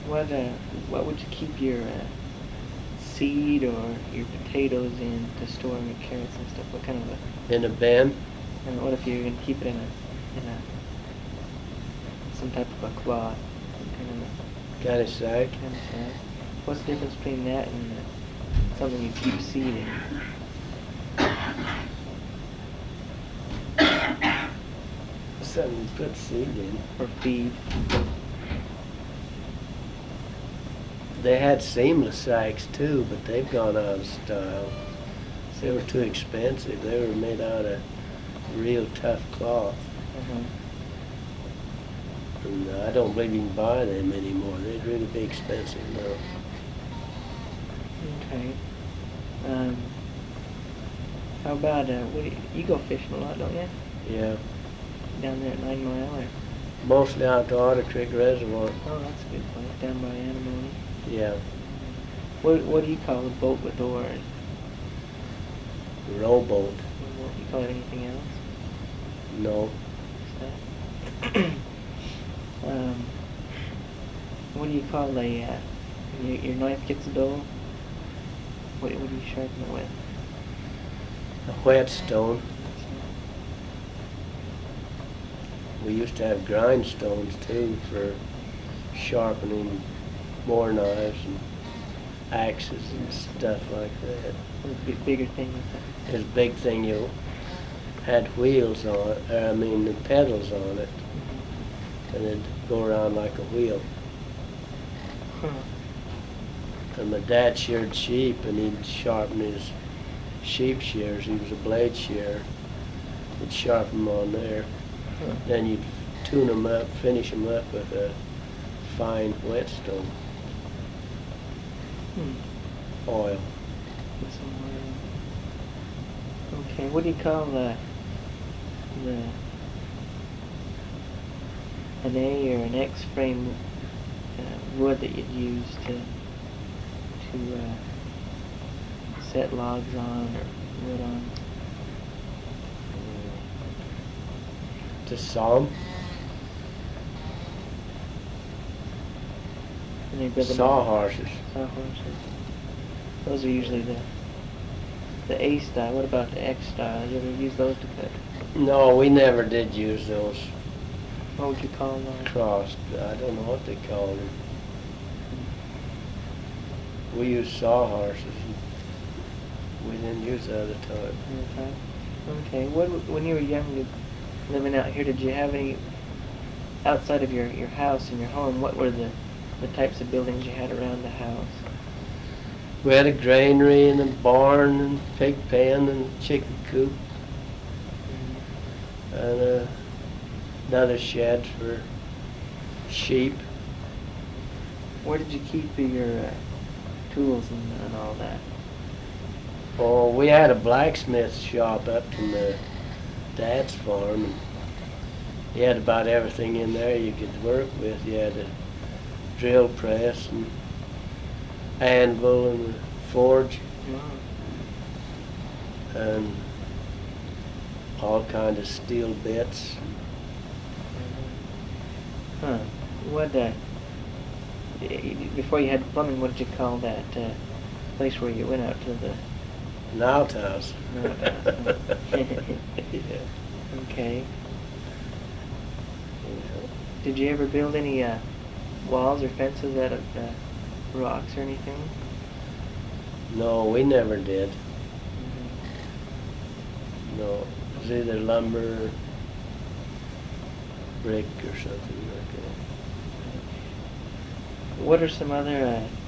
What what would you keep your seed or your potatoes in to store your carrots and stuff? What kind of a? In a bin. And what if you're gonna keep it in a some type of a cloth? Kind of sack. Kind of sack. What's the difference between that and something you keep seed in? Something you put seed in. Or feed? They had seamless sacks too, but they've gone out of style. They were too expensive. They were made out of real tough cloth. Uh-huh. And I don't believe you can buy them anymore. They'd really be expensive now. Okay. How about, you go fishing a lot, don't you? Yeah. Down there at 9 Mile or? Mostly out to Otter Creek Reservoir. Oh, that's a good place. Down by Antimony. Yeah. What do you call a boat with oars? Rowboat. Do you call it anything else? No. What's that? What do you call your knife gets dull? What do you sharpen it with? A whetstone. We used to have grindstones too for sharpening more knives and axes and stuff like that. A bigger thing with that? This big thing you had wheels on it, the pedals on it, and it'd go around like a wheel. Huh. And my dad sheared sheep, and he'd sharpen his sheep shears. He was a blade shearer. He'd sharpen them on there. Huh. Then you'd tune them up, finish them up with a fine whetstone. Oil. With some oil. Okay, what do you call an A or an X frame wood that you'd use to set logs on or wood on? To saw 'em? And they build them Sawhorses. Sawhorses. Those are usually the A style. What about the X style? You ever use those to cut? No, we never did use those What would you call those? crossed. I don't know what they called them. We used sawhorses. We didn't use the other type. Okay. When you were young, living out here, did you have any outside of your house and your home? What were the types of buildings you had around the house? We had a granary and a barn and pig pen and chicken coop and another shed for sheep. Where did you keep your tools and all that? Oh, we had a blacksmith shop up to my dad's farm, and he had about everything in there you could work with. You had a drill press and anvil and a forge and all kind of steel bits. Huh. What, before you had plumbing, what did you call that place where you went out to the... An outhouse. An outhouse. Yeah. Okay. Did you ever build any walls or fences out of rocks or anything? No, we never did. Mm-hmm. No, it was either lumber, brick, or something like that. What are some other